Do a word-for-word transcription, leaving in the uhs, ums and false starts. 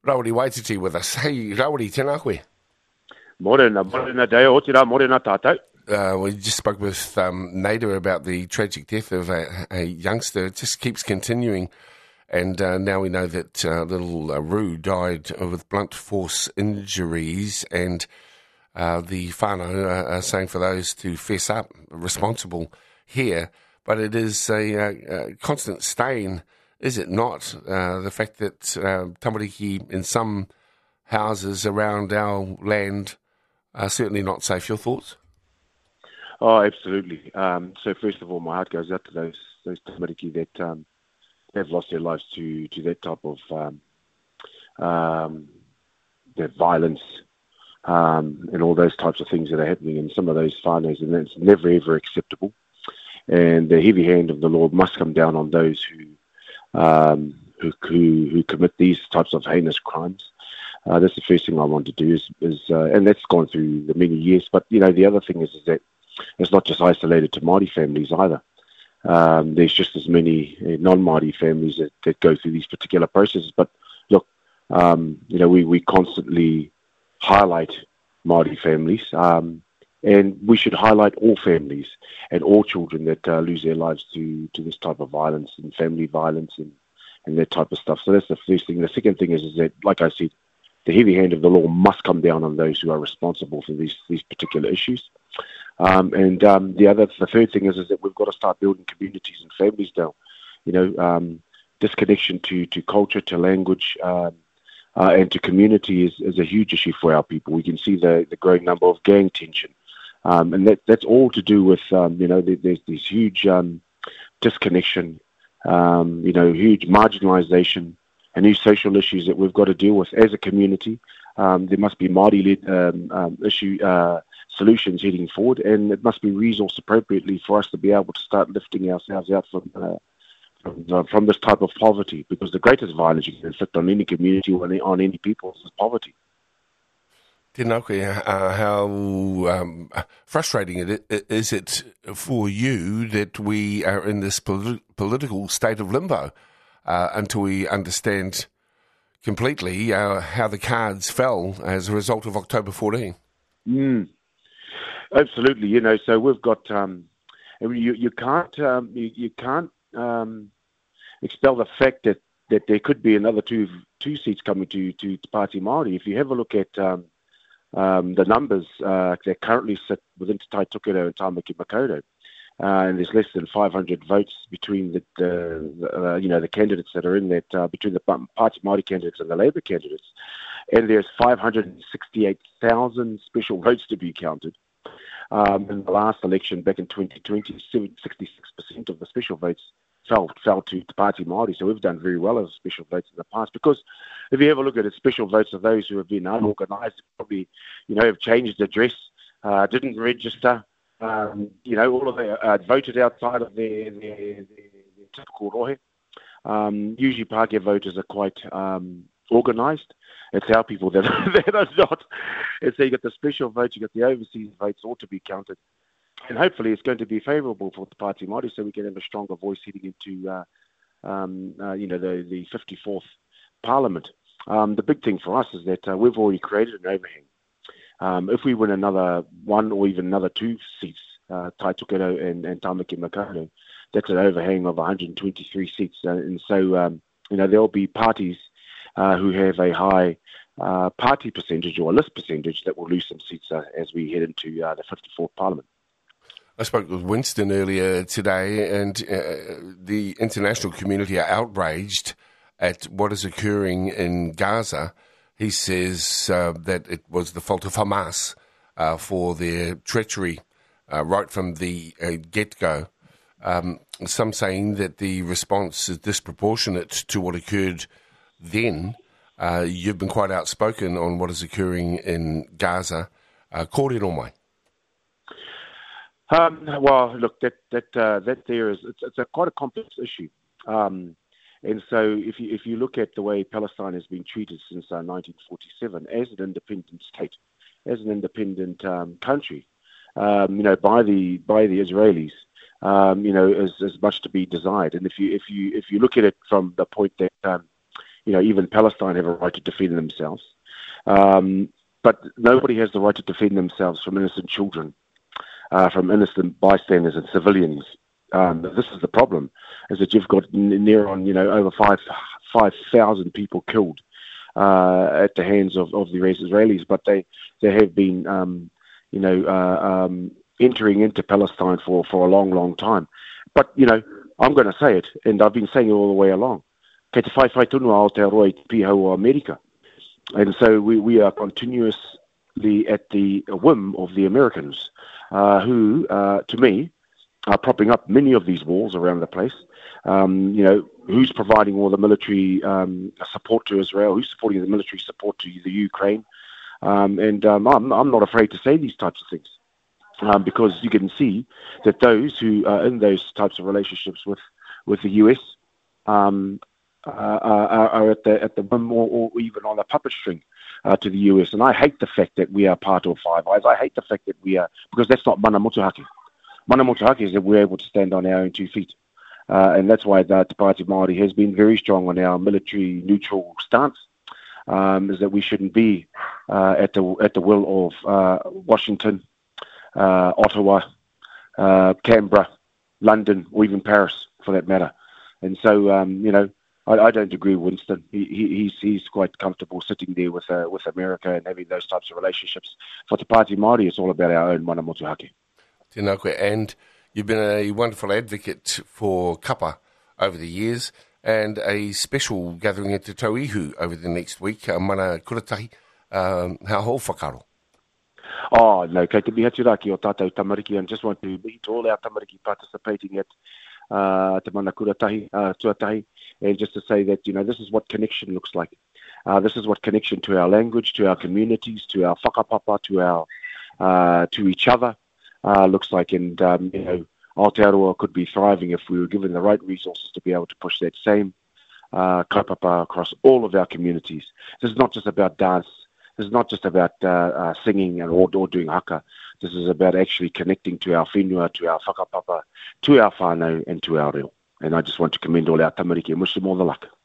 Rawiri Waititi with us. Hey, Rawiri, tēnā koe. Morena, morena deo, o tira, morena tātou. Uh, we just spoke with um, Nader about the tragic death of a, a youngster. It just keeps continuing. And uh, now we know that uh, little uh, Roo died with blunt force injuries. And uh, the whānau uh, are saying for those to fess up, responsible here. But it is a, a, a constant stain, is it not? Uh, the fact that uh, tamariki in some houses around our land are certainly not safe. Your thoughts? Oh, absolutely. Um, so first of all, my heart goes out to those those tamariki that um, have lost their lives to, to that type of um, um, that violence um, and all those types of things that are happening in some of those whānaus, and that's never ever acceptable. And the heavy hand of the Lord must come down on those who um, who, who who commit these types of heinous crimes. Uh, that's the first thing I want to do is, is uh, and that's gone through the many years. But you know, the other thing is, is that it's not just isolated to Māori families either. Um, there's just as many uh, non-Māori families that, that go through these particular processes. But look, um, you know, we, we constantly highlight Māori families, um, and we should highlight all families and all children that uh, lose their lives to, to this type of violence and family violence and, and that type of stuff. So that's the first thing. The second thing is, is that, like I said, the heavy hand of the law must come down on those who are responsible for these these particular issues. Um, and um, the other, the third thing is, is that we've got to start building communities and families now. You know, um, disconnection to, to culture, to language, um, uh, and to community is, is a huge issue for our people. We can see the, the growing number of gang tension. Um, and that, that's all to do with, um, you know, there, there's this huge um, disconnection, um, you know, huge marginalisation and these social issues that we've got to deal with as a community. Um, there must be Māori-led um, um, issue uh, solutions heading forward, and it must be resourced appropriately for us to be able to start lifting ourselves out from uh, from, uh, from this type of poverty, because the greatest violence you can inflict on any community or on any, on any people is poverty. Tēnā koe, uh, how um, frustrating it is it for you that we are in this polit- political state of limbo uh, until we understand completely uh, how the cards fell as a result of October fourteenth. Mm. Absolutely, you know. So we've got um, you. You can't um, you, you can't um, expel the fact that, that there could be another two two seats coming to to Te Pāti Māori. If you have a look at um, um, the numbers uh, that currently sit within Te Tai Tokerau and Tāmaki Makaurau, uh, and there's less than five hundred votes between the, the, the uh, you know the candidates that are in that uh, between the Pāti Māori candidates and the Labour candidates, and there's five hundred sixty-eight thousand special votes to be counted. Um, in the last election back in twenty twenty, sixty-six percent of the special votes fell fell to Te Pāti Māori. So we've done very well as special votes in the past, because if you have a look at it, special votes of those who have been unorganised, probably, you know, have changed address, uh, didn't register, um, you know, all of the uh, voted outside of their, their, their, their typical rohe. Um, usually Pākehā voters are quite um, organised. It's our people that, that are not. And so you got the special votes, you got the overseas votes, all to be counted. And hopefully it's going to be favourable for the Pāti Māori, so we can have a stronger voice heading into, uh, um, uh, you know, the, the fifty-fourth Parliament. Um, the big thing for us is that uh, we've already created an overhang. Um, if we win another one or even another two seats, uh, Tai Tokerau and, and Tāmaki Makaurau, that's an overhang of one hundred twenty-three seats. Uh, and so, um, you know, there'll be parties Uh, who have a high uh, party percentage or a list percentage that will lose some seats uh, as we head into uh, the fifty-fourth Parliament. I spoke with Winston earlier today, and uh, the international community are outraged at what is occurring in Gaza. He says uh, that it was the fault of Hamas uh, for their treachery uh, right from the uh, get-go. Um, some saying that the response is disproportionate to what occurred then. Uh, you've been quite outspoken on what is occurring in Gaza. Uh, kōrero mai. Um, well, look, that that uh, that there is it's, it's a quite a complex issue, um, and so if you if you look at the way Palestine has been treated since uh, nineteen forty-seven as an independent state, as an independent um, country, um, you know, by the by the Israelis, um, you know, is, is much to be desired. And if you if you if you look at it from the point that um, you know, even Palestine have a right to defend themselves. Um, but nobody has the right to defend themselves from innocent children, uh, from innocent bystanders and civilians. Um, this is the problem, is that you've got n- near on, you know, over five five thousand people killed uh, at the hands of, of the Israelis, but they they have been, um, you know, uh, um, entering into Palestine for, for a long, long time. But you know, I'm going to say it, and I've been saying it all the way along. Kei te whai whai tonu a Aotearoa i te piha o America. And so we, we are continuously at the whim of the Americans, uh, who, uh, to me, are propping up many of these walls around the place. Um, you know, who's providing all the military um, support to Israel? Who's supporting the military support to the Ukraine? Um, and um, I'm, I'm not afraid to say these types of things, um, because you can see that those who are in those types of relationships with, with the U S um, uh, are, are at the at the whim or, or even on a puppet string uh, to the U S. And I hate the fact that we are part of Five Eyes. I hate the fact that we are, because that's not mana motuhake. Mana motuhake is that we're able to stand on our own two feet. Uh, and that's why the Te Pāti Māori has been very strong on our military neutral stance, um, is that we shouldn't be uh, at the at the will of uh, Washington, uh, Ottawa, uh, Canberra, London, or even Paris, for that matter. And so, um, you know, I, I don't agree with Winston. He, he, he's he's quite comfortable sitting there with uh, with America and having those types of relationships. For Te Pāti Māori, it's all about our own mana motuhake. Tēnā koe. And you've been a wonderful advocate for kapa over the years, and a special gathering at Te Tauihu over the next week, uh, mana kuratahi, um, ha ho whakaro. Oh, no, kei te miha turaki o tātou tamariki, and just want to meet all our tamariki participating at uh, te mana kuratahi, uh, tuatahi, and just to say that, you know, this is what connection looks like. Uh, this is what connection to our language, to our communities, to our whakapapa, to our, uh, to each other, uh, looks like. And, um, you know, Aotearoa could be thriving if we were given the right resources to be able to push that same uh, kaupapa across all of our communities. This is not just about dance. This is not just about uh, uh, singing and or, or doing haka. This is about actually connecting to our whenua, to our whakapapa, to our whānau, and to our reo. And I just want to commend all our tamariki and wish them all the luck.